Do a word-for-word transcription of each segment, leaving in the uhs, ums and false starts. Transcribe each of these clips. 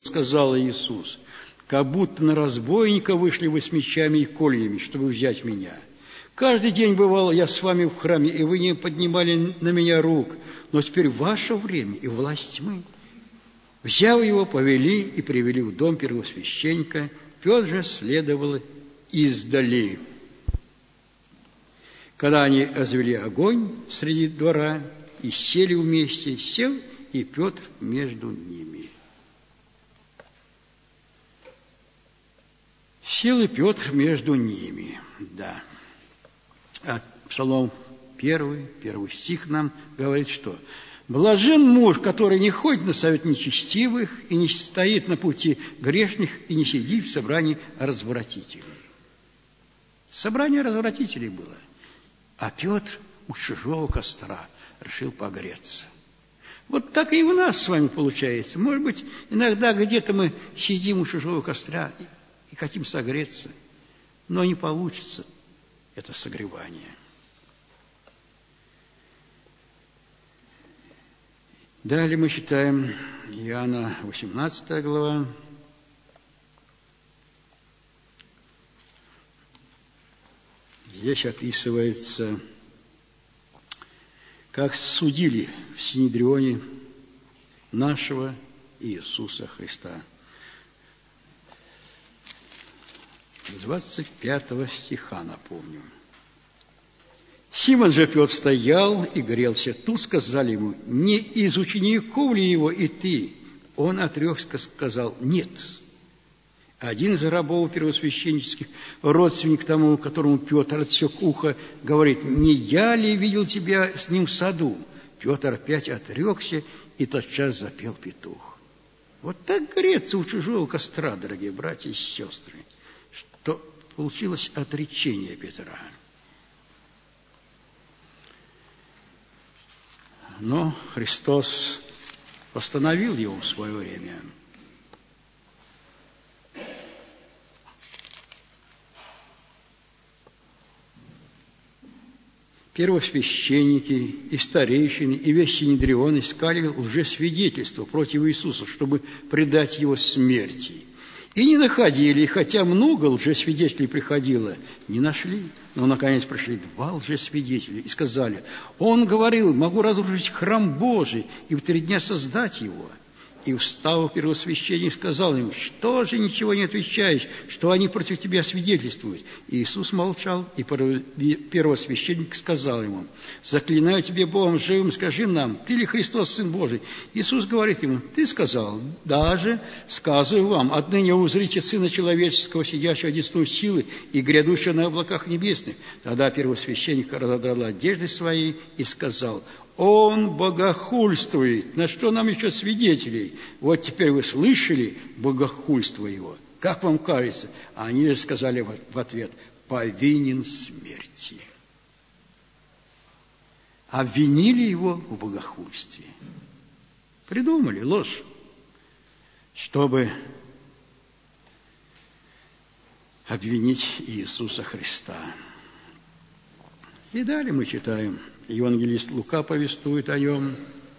сказал Иисус, как будто на разбойника вышли вы с мечами и кольями, чтобы взять меня. Каждый день бывал я с вами в храме, и вы не поднимали на меня рук, но теперь ваше время и власть тьмы. Взяв его, повели и привели в дом первосвященника. Петр же следовал издали. Когда они развели огонь среди двора и сели вместе, сел и Петр между ними. Сел и Петр между ними, да. А Псалом первый, первый стих нам говорит, что «Блажен муж, который не ходит на совет нечестивых и не стоит на пути грешных и не сидит в собрании развратителей». Собрание развратителей было. А Петр у чужого костра решил погреться. Вот так и у нас с вами получается. Может быть, иногда где-то мы сидим у чужого костра и, и хотим согреться, но не получится это согревание. Далее мы читаем Иоанна восемнадцатая глава. Здесь описывается, как судили в Синедрионе нашего Иисуса Христа. двадцать пятого стиха напомню. Симон же Петр стоял и грелся. Тут сказали ему: не из учеников ли его и ты? Он отрекся, сказал: нет. Один из рабов первосвященнических, родственник тому, которому Петр отсек ухо, говорит: не я ли видел тебя с ним в саду? Петр опять отрекся, и тотчас запел петух. Вот так греться у чужого костра, дорогие братья и сестры, что получилось отречение Петра. Но Христос восстановил его в свое время. Первосвященники и старейшины, и весь Синедрион искали лжесвидетельства против Иисуса, чтобы предать его смерти. И не находили, хотя много лжесвидетелей приходило, не нашли. Но, наконец, пришли два лжесвидетеля и сказали: он говорил: могу разрушить храм Божий и в три дня создать его. И, встав, первосвященник сказал им: что же ничего не отвечаешь, что они против тебя свидетельствуют? И Иисус молчал, и первосвященник сказал ему: заклинаю тебе Богом живым, скажи нам, ты ли Христос, Сын Божий? Иисус говорит ему: ты сказал. Даже сказываю вам, отныне узрите Сына Человеческого, сидящего одесную силы и грядущего на облаках небесных. Тогда первосвященник разодрал одежды свои и сказал: он богохульствует. На что нам еще свидетелей? Вот теперь вы слышали богохульство его. Как вам кажется? А они же сказали в ответ: повинен смерти. Обвинили его в богохульстве. Придумали ложь, чтобы обвинить Иисуса Христа. И далее мы читаем. Евангелист Лука повествует о нем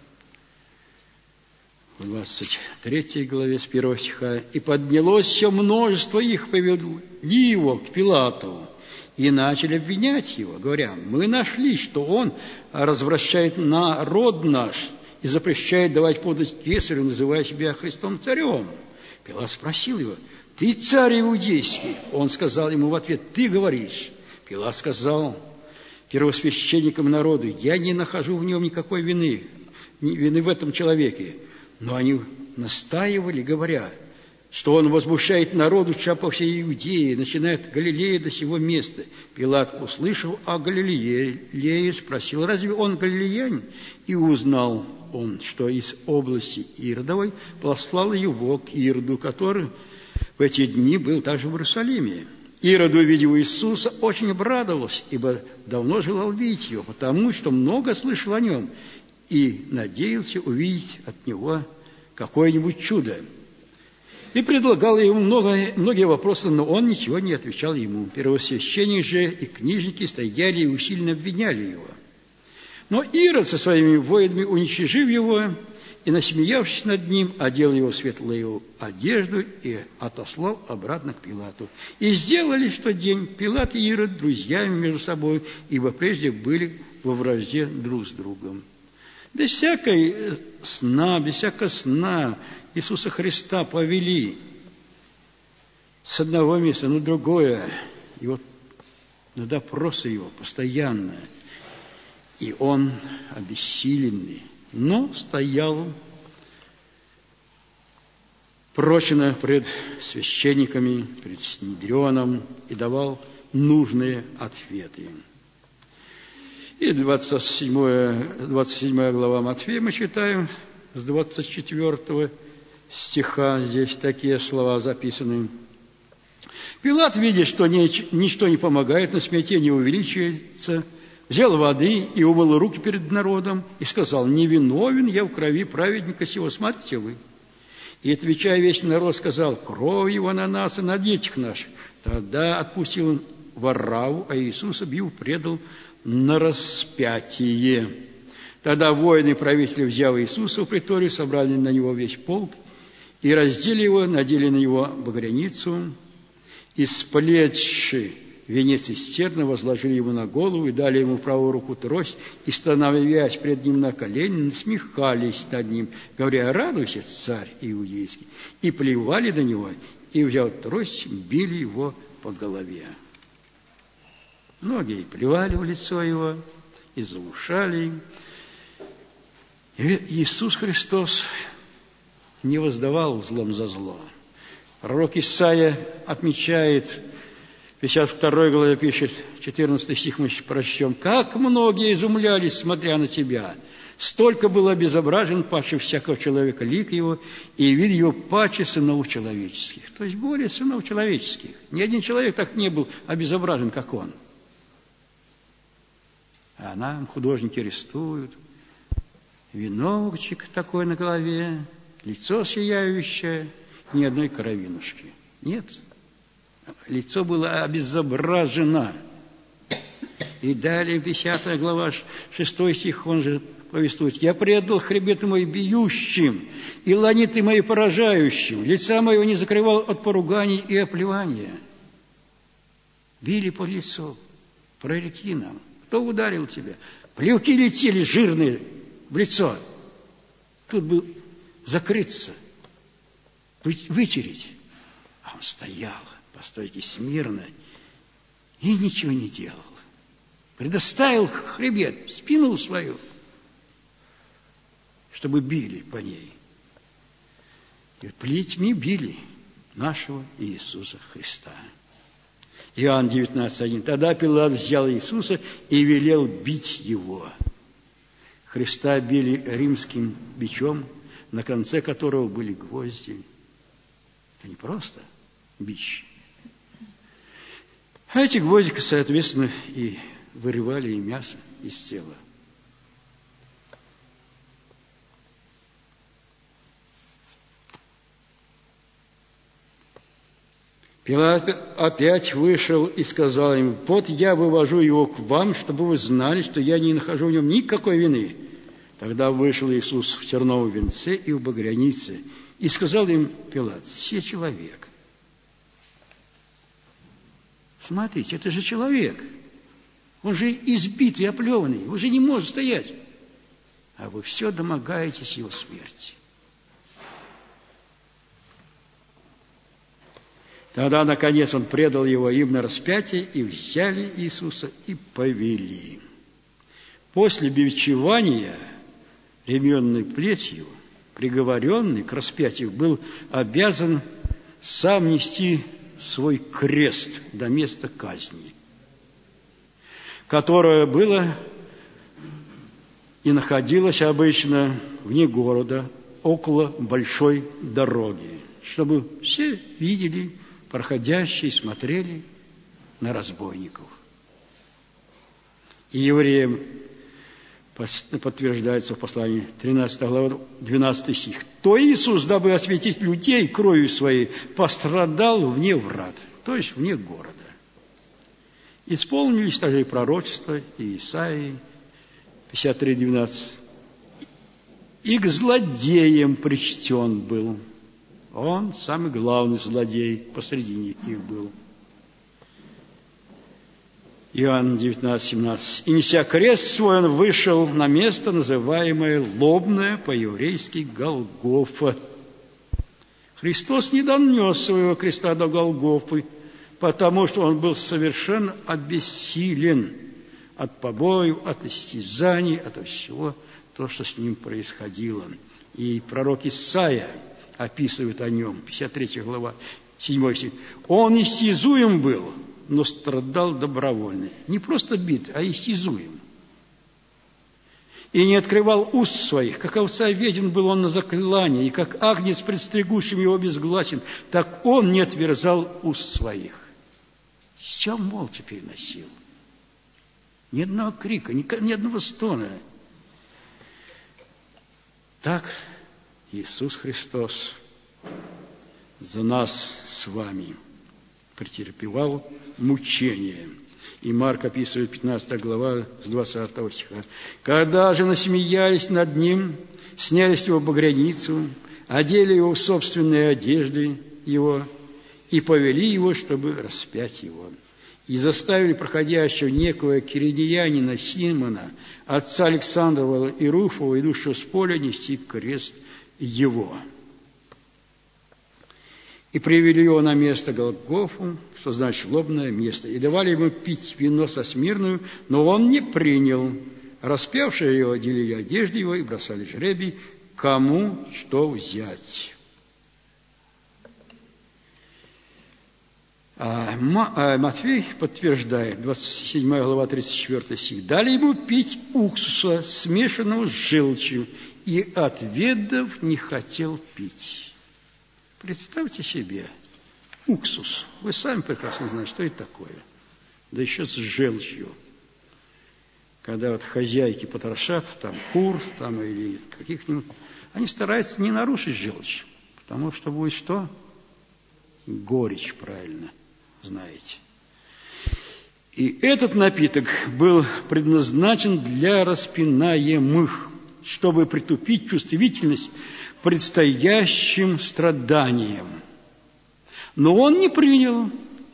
в двадцать третьей главе с первого стиха. «И поднялось все множество их, повели его к Пилату, и начали обвинять его, говоря: мы нашли, что он развращает народ наш и запрещает давать подать кесарю, называя себя Христом царем». Пилат спросил его: ты царь иудейский? Он сказал ему в ответ: ты говоришь. Пилат сказал первосвященникам народу: я не нахожу в нем никакой вины, вины в этом человеке. Но они настаивали, говоря, что он возмущает народу по всей Иудее, начиная от Галилеи до сего места. Пилат, услышав о Галилее, спросил: разве он галилеянин? И узнал он, что из области Иродовой послал его к Ироду, который в эти дни был также в Иерусалиме. Ирод, увидев Иисуса, очень обрадовался, ибо давно желал видеть его, потому что много слышал о нем и надеялся увидеть от него какое-нибудь чудо. И предлагал ему много, многие вопросы, но он ничего не отвечал ему. Первосвященники же и книжники стояли и усиленно обвиняли его. Но Ирод со своими воинами, уничтожив его, и, насмеявшись над ним, одел его в светлую одежду и отослал обратно к Пилату. И сделали в тот день Пилат и Ирод друзьями между собой, ибо прежде были во вражде друг с другом. Без всякой сна, без всякого сна Иисуса Христа повели с одного места на другое, и вот на допросы его постоянно. И он обессиленный, но стоял прочно пред священниками, пред Синедрионом и давал нужные ответы. И двадцать седьмая, двадцать седьмая глава Матфея мы читаем с двадцать четвёртого стиха, здесь такие слова записаны. Пилат, видя, что ничто не помогает, на смятение увеличивается, взял воды и умыл руки перед народом и сказал: «Не виновен я в крови праведника сего, смотрите вы». И, отвечая, весь народ сказал: «Кровь его на нас и на детях наших». Тогда отпустил он Варавву, а Иисуса бил, предал на распятие. Тогда воины правители, взяв Иисуса в приторию, собрали на него весь полк и раздели его, надели на него багряницу, и сплетши венец из терна возложили ему на голову и дали ему в правую руку трость, и, становясь пред ним на колени, насмехались над ним, говоря: «Радуйся, царь иудейский!» И плевали на него, и, взяв трость, били его по голове. Многие плевали в лицо его и заглушали. И Иисус Христос не воздавал злом за зло. Пророк Исаия отмечает, в пятьдесят второй главе пишет, четырнадцатый стих мы прочтем: «Как многие изумлялись, смотря на тебя! Столько было обезображен паче всякого человека лик его, и вид его паче сынов человеческих». То есть более сынов человеческих. Ни один человек так не был обезображен, как он. А нам художники рисуют веночек такой на голове, лицо сияющее, ни одной кровинушки. Нет. Лицо было обезображено. И далее, десятая глава, шестой стих, он же повествует: «Я предал хребет мой бьющим, и ланиты мои поражающим, лица моего не закрывал от поруганий и оплевания». Били по лицу, прореки нам. Кто ударил тебя? Плевки летели жирные в лицо. Тут бы закрыться, вытереть. А он стоял по стойке смирно и ничего не делал. Предоставил хребет, спину свою, чтобы били по ней. И плетьми били нашего Иисуса Христа. Иоанн девятнадцать один. Тогда Пилат взял Иисуса и велел бить его. Христа били римским бичом, на конце которого были гвозди. Это не просто бич. А эти гвоздики, соответственно, и вырывали и мясо из тела. Пилат опять вышел и сказал им: «Вот я вывожу его к вам, чтобы вы знали, что я не нахожу в нем никакой вины». Тогда вышел Иисус в терновом венце и в багрянице, и сказал им Пилат: «Се человек». Смотрите, это же человек. Он же избитый, оплеванный, он же не может стоять. А вы все домогаетесь его смерти. Тогда, наконец, он предал его им на распятие, и взяли Иисуса и повели. После бичевания ременной плетью приговоренный к распятию был обязан сам нести свой крест до места казни, которое было и находилось обычно вне города, около большой дороги, чтобы все видели, проходящие, смотрели на разбойников. И евреям подтверждается в послании тринадцатая глава, двенадцатый стих. «То Иисус, дабы осветить людей кровью своей, пострадал вне врат», то есть вне города. Исполнились также и пророчества, и Исаии, пятьдесят три двенадцать. и к злодеям причтен был. Он самый главный злодей посредине их был. Иоанн девятнадцать семнадцать. «И, неся крест свой, он вышел на место, называемое лобное, по-еврейски Голгофа». Христос не донес своего креста до Голгофы, потому что он был совершенно обессилен от побоев, от истязаний, от всего того, что с ним происходило. И пророк Исаия описывает о нем, пятьдесят третья глава, седьмой стих. «Он истязуем был, но страдал добровольно». Не просто бит, а истязуем. «И не открывал уст своих, как овца веден был он на заклание, и как агнец пред стригущим его безгласен, так он не отверзал уст своих». Все молча переносил. Ни одного крика, ни, ни одного стона. Так Иисус Христос за нас с вами претерпевал мучения. И Марк описывает пятнадцатая глава с двадцатого стиха. «Когда же насмеялись над ним, сняли с него багряницу, одели его в собственные одежды его и повели его, чтобы распять его. И заставили проходящего некого киринеянина Симона, отца Александрова и Руфова, идущего с поля, нести крест его. И привели его на место Голгофу, что значит лобное место, и давали ему пить вино со смирную, но он не принял. Распявшие его делили одежды его и бросали жребий, кому что взять». А Матфей подтверждает, двадцать седьмая глава, тридцать четвёртый стих. «Дали ему пить уксуса, смешанного с желчью, и, отведав, не хотел пить». Представьте себе, уксус. Вы сами прекрасно знаете, что это такое. Да еще с желчью. Когда вот хозяйки потрошат, там кур, там или каких-нибудь, они стараются не нарушить желчь, потому что будет что? Горечь, правильно знаете. И этот напиток был предназначен для распинаемых, чтобы притупить чувствительность предстоящим страданиям. Но он не принял.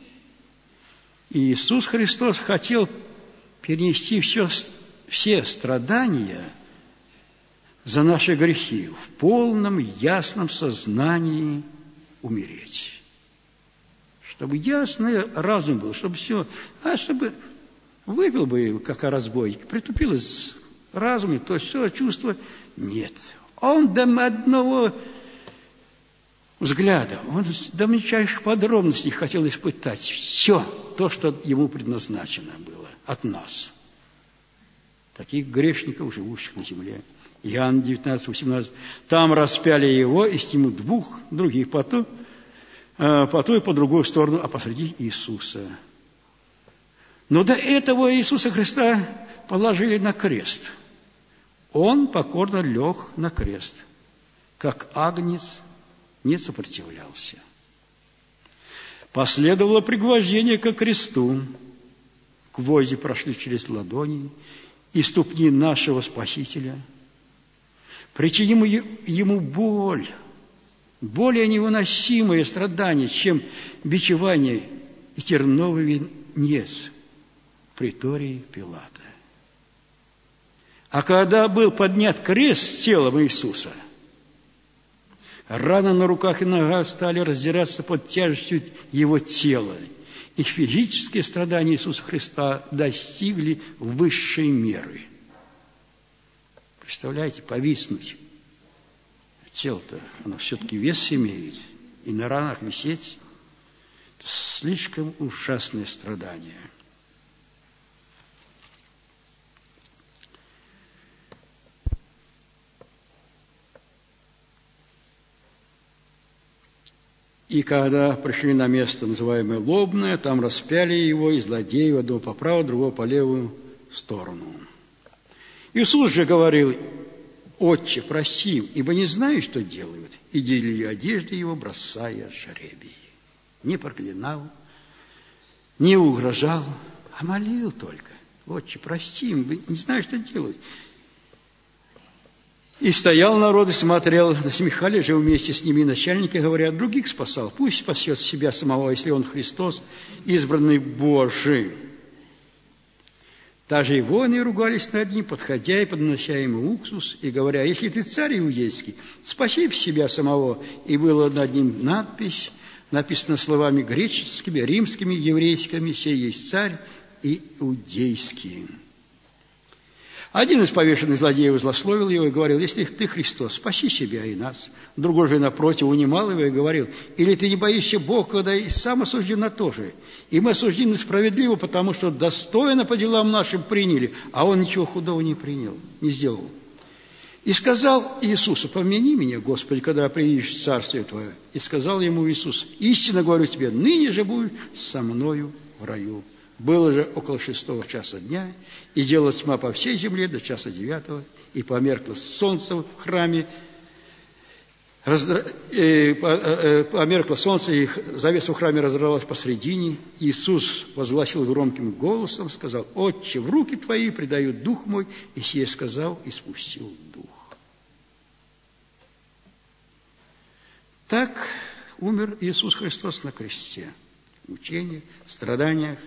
И Иисус Христос хотел перенести все, все страдания за наши грехи, в полном ясном сознании умереть. Чтобы ясный разум был, чтобы все, а чтобы выпил бы, как разбойник, притупилось разум, то все чувство нет. Он до одного взгляда, он до мельчайших подробностей хотел испытать все то, что ему предназначено было от нас. Таких грешников, живущих на земле. Иоанн девятнадцать восемнадцать. «Там распяли его и сниму двух других по ту, по ту и по другую сторону, а посреди Иисуса». Но до этого Иисуса Христа положили на крест. Он покорно лег на крест, как агнец, не сопротивлялся. Последовало пригвождение ко кресту. Гвозди прошли через ладони и ступни нашего Спасителя. Причиним ему боль, более невыносимое страдание, чем бичевание и терновый венец в притории Пилата. А когда был поднят крест с телом Иисуса, раны на руках и ногах стали раздираться под тяжестью его тела, и физические страдания Иисуса Христа достигли высшей меры. Представляете, повиснуть. Тело-то, оно все-таки вес имеет, и на ранах висеть – это слишком ужасное страдание. И когда пришли на место, называемое Лобное, там распяли его, и злодеев одного по правую, другого по левую сторону. Иисус же говорил: «Отче, прости им, ибо не знаю, что делают». И делили одежды его, бросая жребий. Не проклинал, не угрожал, а молил только: «Отче, прости им, не знаю, что делают». И стоял народ и смотрел, насмехали же вместе с ними начальники, говорят, других спасал, пусть спасет себя самого, если он Христос, избранный Божий. Также и воины ругались над ним, подходя и поднося ему уксус, и говоря, если ты царь иудейский, спаси себя самого. И была над ним надпись, написана словами греческими, римскими, еврейскими, сей есть царь иудейский. Один из повешенных злодеев злословил его и говорил, если ты Христос, спаси себя и нас. Другой же напротив унимал его и говорил, или ты не боишься Бога, когда и сам осужден на то же. И мы осуждены справедливо, потому что достойно по делам нашим приняли, а он ничего худого не принял, не сделал. И сказал Иисусу, помяни меня, Господи, когда приедешь в Царствие Твое. И сказал ему Иисус, истинно говорю тебе, ныне же будешь со мною в раю. Было же около шестого часа дня, и делалась тьма по всей земле до часа девятого, и померкло солнце в храме, раздра... э, э, померкло солнце, и завеса в храме раздралась посредине. Иисус возгласил громким голосом, сказал, «Отче, в руки Твои предаю дух мой», и сие сказал, и спустил дух. Так умер Иисус Христос на кресте, в мучениях, страданиях.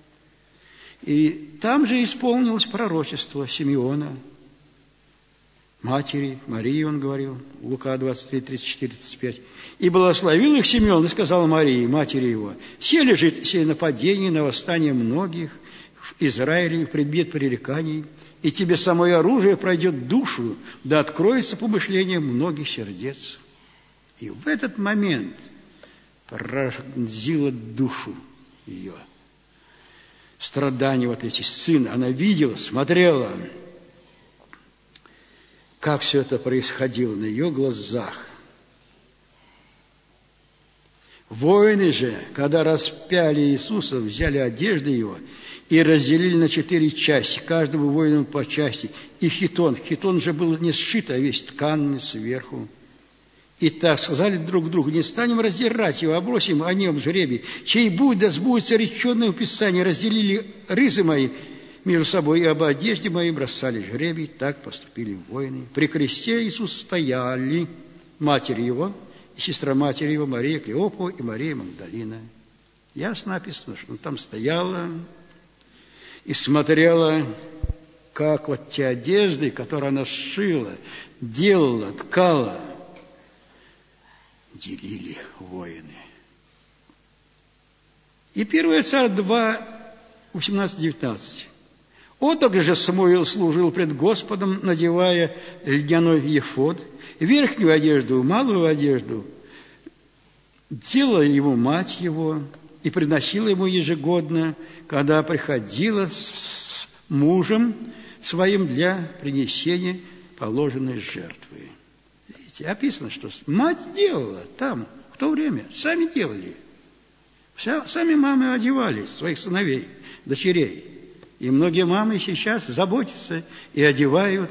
И там же исполнилось пророчество Симеона, матери Марии, он говорил, Лука двадцать три, тридцать четыре, тридцать пять. «И благословил их Симеон, и сказал Марии, матери его, се лежит сие нападение на восстание многих в Израиле, в предмет пререканий, и тебе самое оружие пройдет душу, да откроется помышление многих сердец». И в этот момент пронзило душу ее страдания вот эти сына. Она видела, смотрела, как все это происходило на ее глазах. Воины же, когда распяли Иисуса, взяли одежды его и разделили на четыре части, каждому воину по части, и хитон. Хитон же был не сшит, а весь тканный сверху. И так сказали друг другу, не станем раздирать его, а бросим о нем жребий. Чей будет, да сбудется реченное в Писании, разделили рызы мои между собой, и об одежде моей бросали жребий. Так поступили воины. При кресте Иисуса стояли матерь его, и сестра матери его, Мария Клеопова и Мария Магдалина. Ясно написано, что она там стояла и смотрела, как вот те одежды, которые она сшила, делала, ткала, делили воины. И первое Царь два, восемнадцать девятнадцать. Оток же Самуил служил пред Господом, надевая льняной ефод, верхнюю одежду, малую одежду делала ему мать его и приносила ему ежегодно, когда приходила с мужем своим для принесения положенной жертвы. Видите, описано, что мать делала там, в то время, сами делали. Вся, сами мамы одевали своих сыновей, дочерей. И многие мамы сейчас заботятся и одевают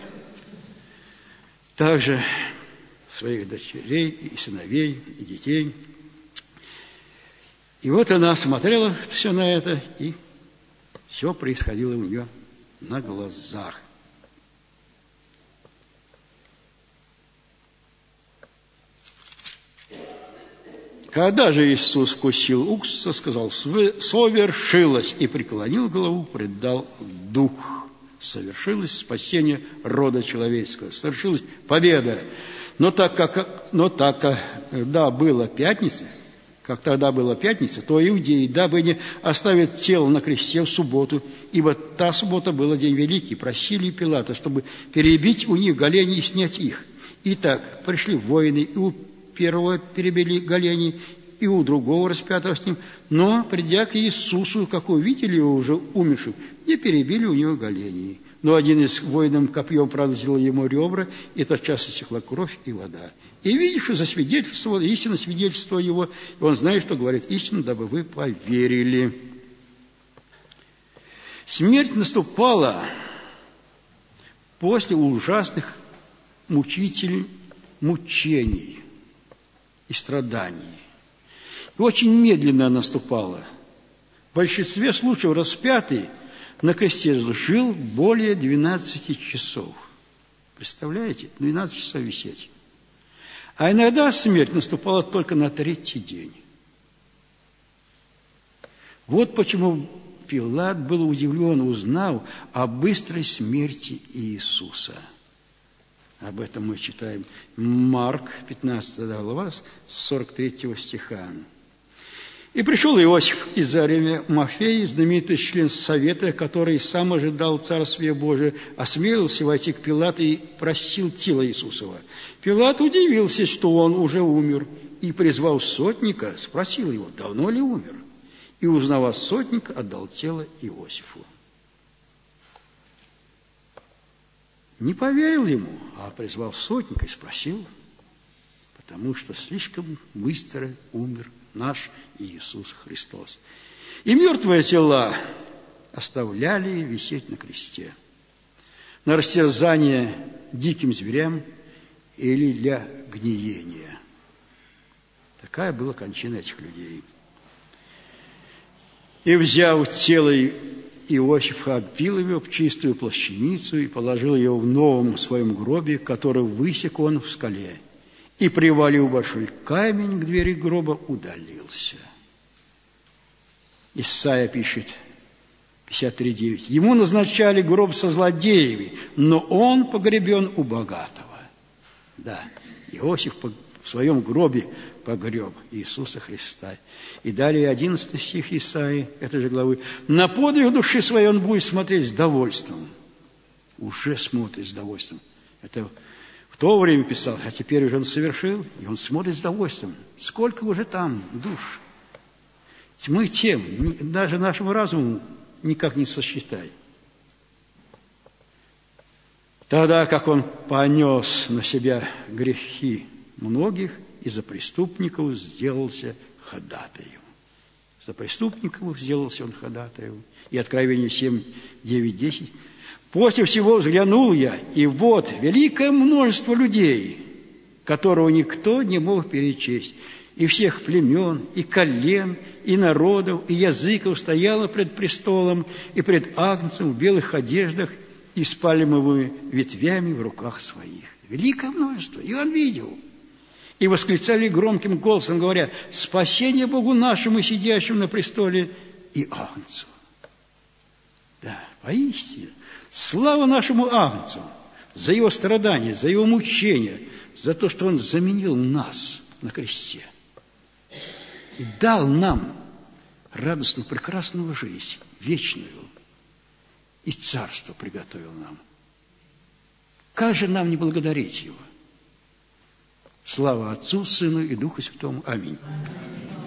также своих дочерей и сыновей, и детей. И вот она смотрела все на это, и все происходило у нее на глазах. Когда же Иисус вкусил уксуса, сказал, совершилось, и преклонил голову, предал дух. Совершилось спасение рода человеческого, совершилась победа. Но так как, но так как да, была пятница, как тогда была пятница, то иудеи, дабы не оставить тело на кресте в субботу, ибо та суббота была день великий, просили Пилата, чтобы перебить у них голени и снять их. Итак, пришли воины, и у первого перебили голени, и у другого распятого с ним, но, придя к Иисусу, как увидели его уже умершим, не перебили у него голени. Но один из воинов копьем пронзил ему ребра, и тотчас истекла кровь и вода. И видевший засвидетельствовал, истинно свидетельство его, и он знает, что говорит истину, дабы вы поверили. Смерть наступала после ужасных мучителей, мучений и страданий. И очень медленно наступала. В большинстве случаев распятый на кресте жил более двенадцати часов. Представляете? двенадцать часов висеть. А иногда смерть наступала только на третий день. Вот почему Пилат был удивлен, узнав о быстрой смерти Иисуса. Об этом мы читаем Марк, пятнадцатая глава, с сорок третьего стиха. «И пришел Иосиф из Аримафеи, знаменитый член совета, который сам ожидал Царствия Божия, осмелился войти к Пилату и просил тела Иисусова. Пилат удивился, что он уже умер, и, призвав сотника, спросил его, давно ли умер. И, узнав сотника, отдал тело Иосифу». Не поверил ему, а призвал сотника и спросил, потому что слишком быстро умер наш Иисус Христос. И мертвые тела оставляли висеть на кресте, на растерзание диким зверям или для гниения. Такая была кончина этих людей. И, взяв тело Иосифа, обвил его в чистую плащаницу и положил его в новом своем гробе, который высек он в скале. И, привалив большой камень к двери гроба, удалился. Исайя пишет, пятьдесят три девять. «Ему назначали гроб со злодеями, но он погребен у богатого». Да, Иосиф в своем гробе погреб Иисуса Христа. И далее одиннадцатый стих Исаии, этой же главы. «На подвиг души своей он будет смотреть с довольством». Уже смотрит с довольством. Это в то время писал, а теперь уже он совершил, и он смотрит с довольством. Сколько уже там душ? Мы тем, даже нашему разуму никак не сосчитай. Тогда как он понес на себя грехи многих, и за преступников сделался ходатаем. За преступников сделался он ходатаем. И Откровение семь, девять, десять. «После всего взглянул я, и вот великое множество людей, которого никто не мог перечесть, и всех племен, и колен, и народов, и языков стояло пред престолом и пред Агнцем в белых одеждах и с пальмовыми ветвями в руках своих». Великое множество. И он видел. И восклицали громким голосом, говоря, «Спасение Богу нашему, сидящему на престоле, и Агнцу». Да, поистине. Слава нашему Агнцу за его страдания, за его мучения, за то, что он заменил нас на кресте и дал нам радостную, прекрасную жизнь, вечную, и царство приготовил нам. Как же нам не благодарить его? Слава Отцу, Сыну и Духу Святому. Аминь.